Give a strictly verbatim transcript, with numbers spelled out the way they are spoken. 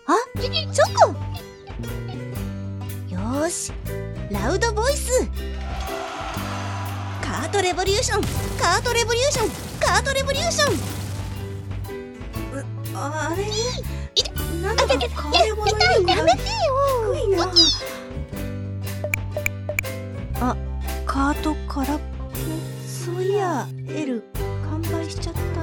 あ、チョコ。よーし、ラウドボイス。カートレボリューション、カートレボリューション、カートレボリューション。 あれ、 いて、 なんだか買い物痛い、やめてよ。 低いな。あ、カート空っぽ。そういや、L 完売しちゃった。